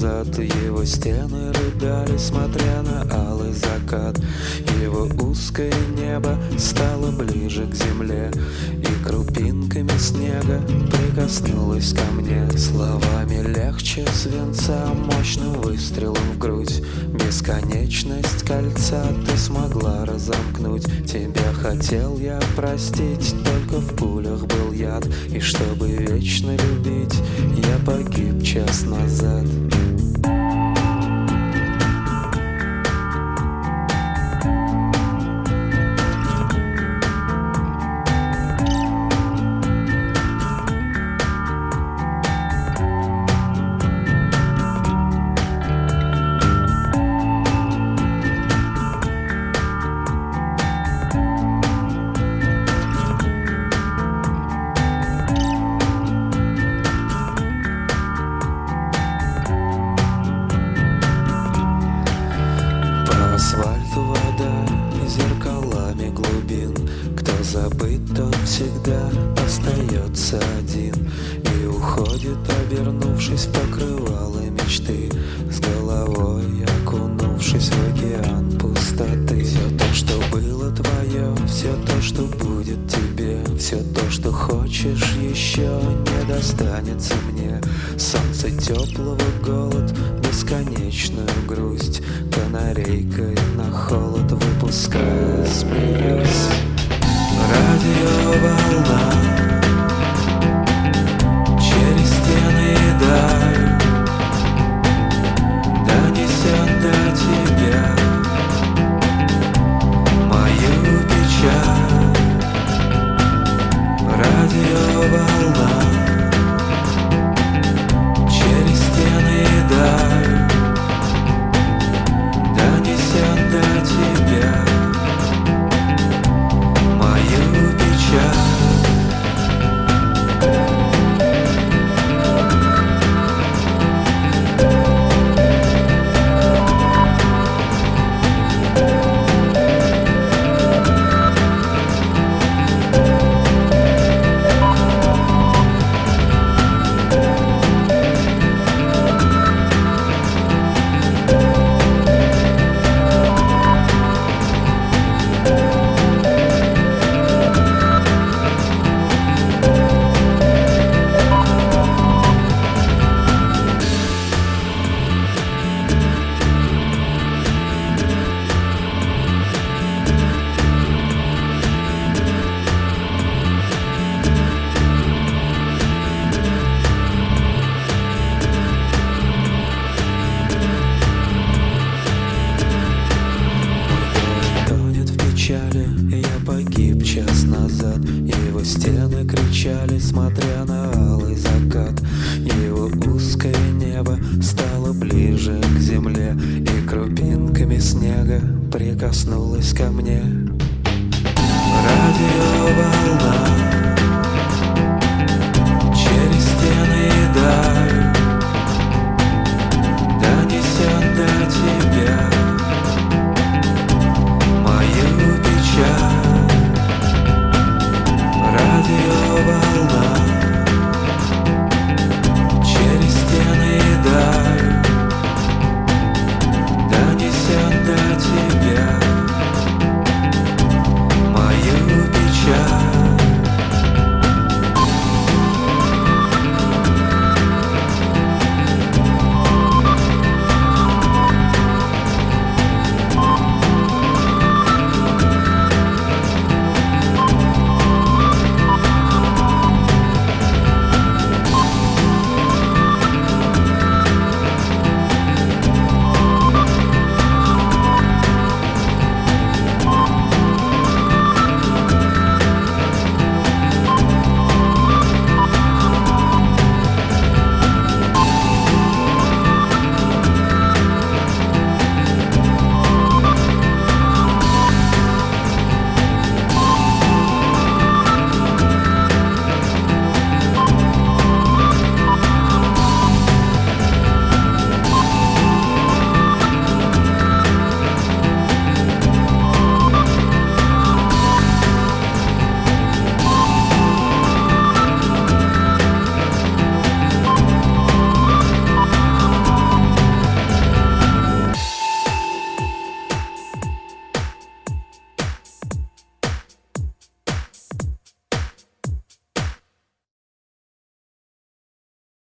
назад. Его стены рыдали, смотря на алый закат. Его узкое небо стало ближе к земле, и крупинками снега прикоснулась ко мне. Словами легче свинца, мощным выстрелом в грудь. Бесконечность кольца ты смогла разомкнуть. Тебя хотел я простить, только в пулях был яд. И чтобы вечно любить, я погиб час назад. Асфальту вода зеркалами глубин. Кто забыт, тот всегда остается один и уходит, обернувшись в покрывало мечты, с головой окунувшись в океан пустоты. Все то, что было твое, все то, что будет тебе, все то, что хочешь еще, не достанется мне. Солнце теплого голод, бесконечную грусть, канарейкой на холод выпуская, смеюсь. Радиоволна через стены и даль донесет до тебя мою печаль. Радиоволна через стены и даль донесет до тебя мою печаль. Я погиб час назад. Его стены кричали, смотря на алый закат. Его узкое небо стало ближе к земле, и крупинками снега прикоснулась ко мне. Радиоволна через стены и даль